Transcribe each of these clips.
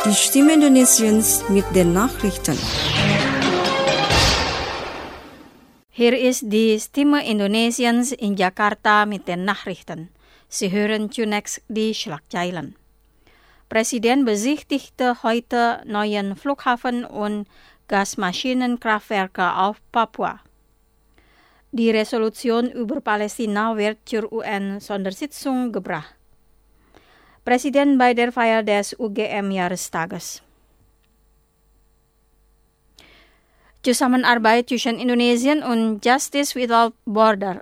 Die Stimme Indonesiens mit den Nachrichten. Hier ist die Stimme Indonesiens in Jakarta mit den Nachrichten. Sie hören zunächst die Schlagzeilen. Präsident besichtigte heute neuen Flughafen und Gasmaschinenkraftwerke auf Papua. Die Resolution über Palästina wird zur UN-Sondersitzung gebracht. Präsident bei der Feier des UGM-Jahrestages. Zusammenarbeit zwischen Indonesien und Justice Without Borders.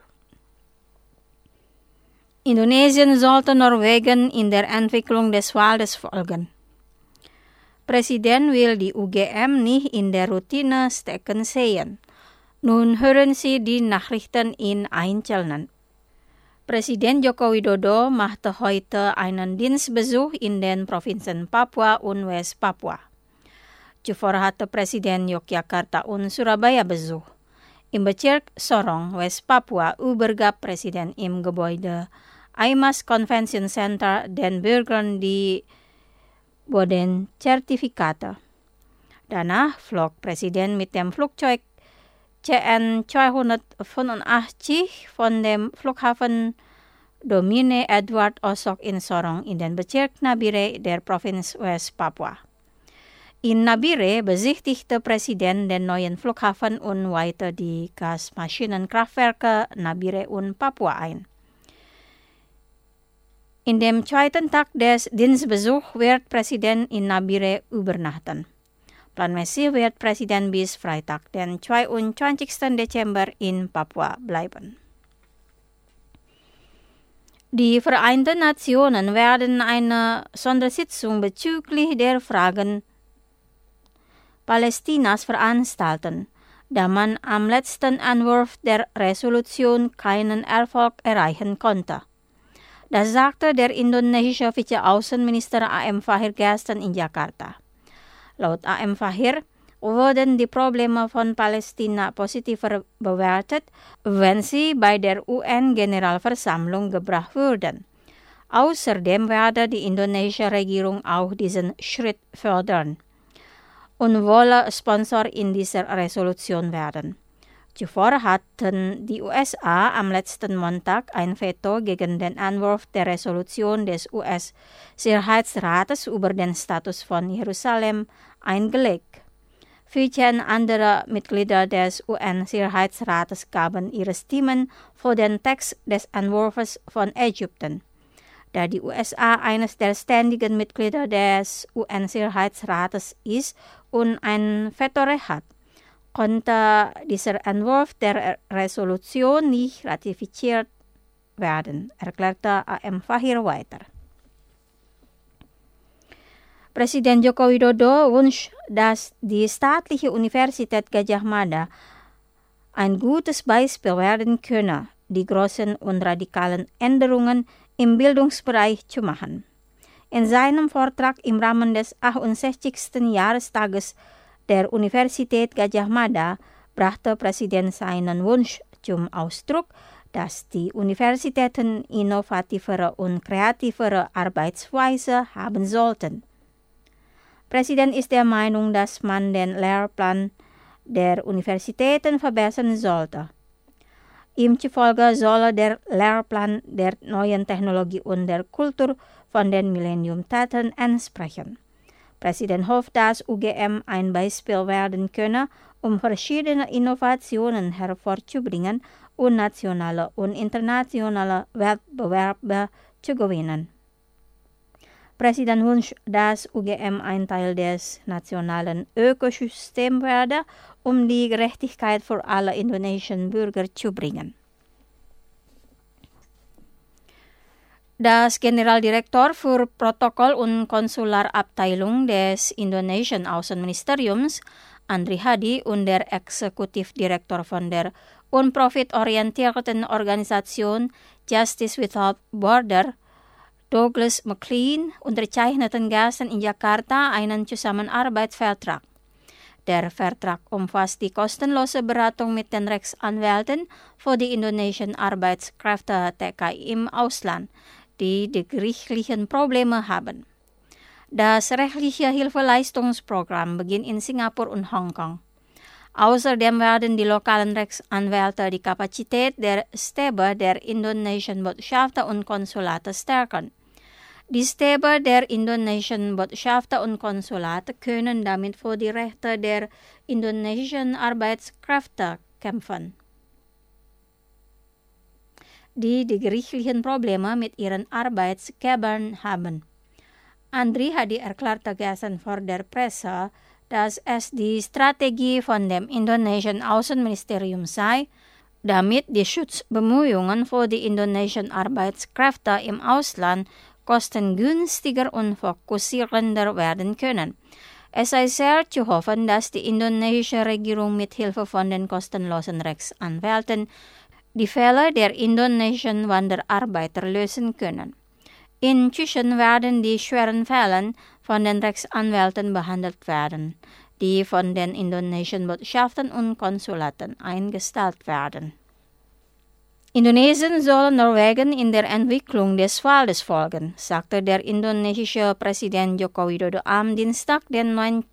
Indonesien sollte Norwegen in der Entwicklung des Waldes folgen. Präsident will die UGM nicht in der Routine stecken sehen. Nun hören Sie die Nachrichten in Einzelnen. Präsident Joko Widodo machte heute einen Dienstbesuch in den Provinzen Papua und West-Papua. Zuvor hatte Präsident Yogyakarta und Surabaya Besuch. Im Bezirk Sorong, West-Papua, übergab Präsident im Gebäude IMAS Convention Center den Bürgern die Bodenzertifikate. Danach flog Präsident mit dem Flugzeug CN-285 von dem Flughafen Domine Edward Osok in Sorong in den Bezirk Nabire der Provinz West-Papua. In Nabire besichtigte Präsident den neuen Flughafen und weihte die Gasmaschinenkraftwerke Nabire und Papua ein. In dem zweiten Tag des Dienstbesuchs wird Präsident in Nabire übernachten. Planmäßig wird Präsident bis Freitag, den 22. Dezember in Papua bleiben. Die Vereinten Nationen werden eine Sondersitzung bezüglich der Fragen Palästinas veranstalten, da man am letzten Entwurf der Resolution keinen Erfolg erreichen konnte. Das sagte der indonesische Vize-Außenminister A.M. Fahir gestern in Jakarta. Laut A.M. Fahir wurden die Probleme von Palästina positiver bewertet, wenn sie bei der UN-Generalversammlung gebracht würden. Außerdem werde die indonesische Regierung auch diesen Schritt fördern und wolle Sponsor in dieser Resolution werden. Zuvor hatten die USA am letzten Montag ein Veto gegen den Entwurf der Resolution des US-Sicherheitsrates über den Status von Jerusalem eingelegt. 14 andere Mitglieder des UN-Sicherheitsrates gaben ihre Stimmen für den Text des Entwurfs von Ägypten. Da die USA eines der ständigen Mitglieder des UN-Sicherheitsrates ist und ein Vetorecht hat, konnte dieser Entwurf der Resolution nicht ratifiziert werden, erklärte A.M. Fahir weiter. Präsident Joko Widodo wünscht, dass die staatliche Universität Gadjah Mada ein gutes Beispiel werden könne, die großen und radikalen Änderungen im Bildungsbereich zu machen. In seinem Vortrag im Rahmen des 68. Jahrestages der Universität Gadjah Mada brachte Präsident seinen Wunsch zum Ausdruck, dass die Universitäten innovativere und kreativere Arbeitsweise haben sollten. Präsident ist der Meinung, dass man den Lehrplan der Universitäten verbessern sollte. Ihm zufolge solle der Lehrplan der neuen Technologie und der Kultur von den Millennium-Tätern entsprechen. Präsident hofft, dass UGM ein Beispiel werden könne, um verschiedene Innovationen hervorzubringen und nationale und internationale Wettbewerbe zu gewinnen. Präsident wünscht, dass UGM ein Teil des nationalen Ökosystems werde, um die Gerechtigkeit für alle indonesischen Bürger zu bringen. Das Generaldirektor für Protokoll- und Konsularabteilung des indonesischen Außenministeriums, Andri Hadi, und der Exekutivdirektor von der unprofitorientierten Organisation Justice Without Borders, Douglas McLean, unterzeichneten gestern in Jakarta einen Zusammenarbeitsvertrag. Der Vertrag umfasst die kostenlose Beratung mit den Rechtsanwälten für die indonesischen Arbeitskräfte TKI im Ausland, die gerichtlichen Probleme haben. Das rechtliche Hilfeleistungsprogramm beginnt in Singapur und Hongkong. Außerdem werden die lokalen Rechtsanwälte die Kapazität der Stäbe der Indonesischen Botschafter und Konsulate stärken. Die Stäbe der Indonesischen Botschafter und Konsulate können damit für die Rechte der indonesischen Arbeitskräfte kämpfen, die gerichtlichen Probleme mit ihren Arbeitgebern haben. Andri Hadi erklärte gestern vor der Presse, dass es die Strategie von dem indonesischen Außenministerium sei, damit die Schutzbemühungen für die indonesischen Arbeitskräfte im Ausland kostengünstiger und fokussierender werden können. Es sei sehr zu hoffen, dass die indonesische Regierung mit Hilfe von den kostenlosen Rechtsanwälten die Fälle der indonesischen Wanderarbeiter lösen können. Inzwischen werden die schweren Fälle von den Rechtsanwälten behandelt werden, die von den indonesischen Botschaften und Konsulaten eingestellt werden. Indonesien soll Norwegen in der Entwicklung des Waldes folgen, sagte der indonesische Präsident Joko Widodo am Dienstag, den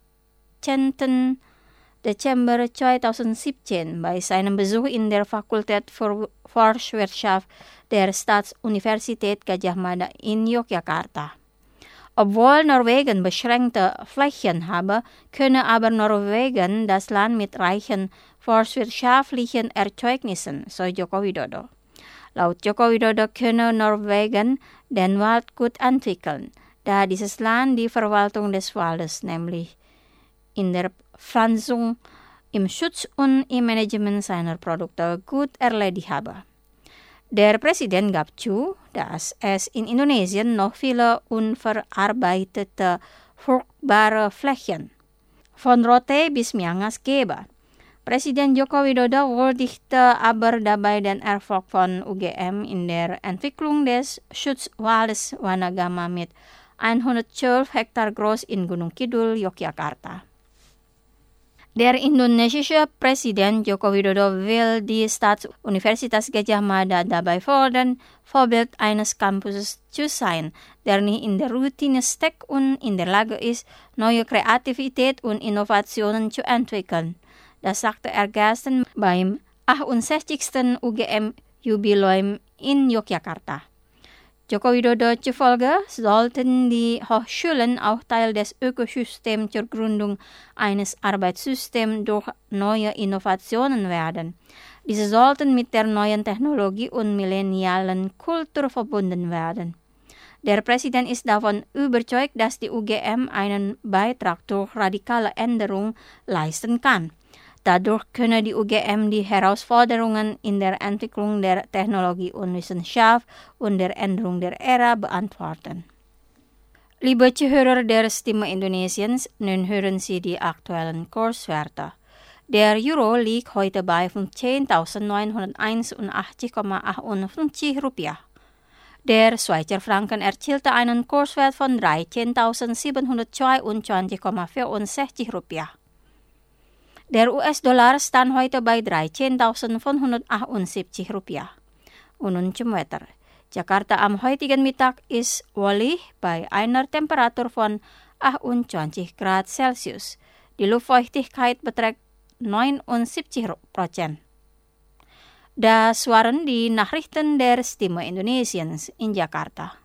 19. Dezember 2017 bei seinem Besuch in der Fakultät für Forstwirtschaft der Staatsuniversität Gadjah Mada in Yogyakarta. Obwohl Norwegen beschränkte Flächen habe, könne aber Norwegen das Land mit reichen forstwirtschaftlichen Erzeugnissen, so Joko Widodo. Laut Joko Widodo könne Norwegen den Wald gut entwickeln, da dieses Land die Verwaltung des Waldes, nämlich in der Pflanzung, im Schutz und im Management seiner Produkte gut erledigt habe. Der Präsident gab zu, dass es in Indonesien noch viele unverarbeitete fruchtbare Flächen von Rote bis Miangas gebe. Präsident Joko Widodo würdigte aber dabei den Erfolg von UGM in der Entwicklung des Schutzwaldes Wanagama mit 112 Hektar groß in Gunung Kidul, Yogyakarta. Der indonesische Präsident Joko Widodo will die Staatsuniversitas Gadjah Mada dabei fordern, Vorbild eines Campuses zu sein, der nicht in der Routine steckt und in der Lage ist, neue Kreativität und Innovationen zu entwickeln. Das sagte er gestern beim 68. UGM-Jubiläum in Yogyakarta. Joko Widodo zufolge sollten die Hochschulen auch Teil des Ökosystems zur Gründung eines Arbeitssystems durch neue Innovationen werden. Diese sollten mit der neuen Technologie und millennialen Kultur verbunden werden. Der Präsident ist davon überzeugt, dass die UGM einen Beitrag durch radikale Änderung leisten kann. Dadurch könne die UGM die Herausforderungen in der Entwicklung der Technologie und Wissenschaft und der Änderung der Ära beantworten. Liebe Zuhörer der Stimme Indonesiens, nun hören Sie die aktuellen Kurswerte. Der Euro liegt heute bei 15.981,58 Rupiah. Der Schweizer Franken erzielte einen Kurswert von 13.722,64 Rupiah. Der US-Dollar stand heute bei 13.578 Rupiah. Und nun zum Wetter. Jakarta am heutigen Mittag ist wollig bei einer Temperatur von 28 Grad Celsius. Die Luftfeuchtigkeit beträgt 79%. Das waren die Nachrichten der Stimme Indonesiens in Jakarta.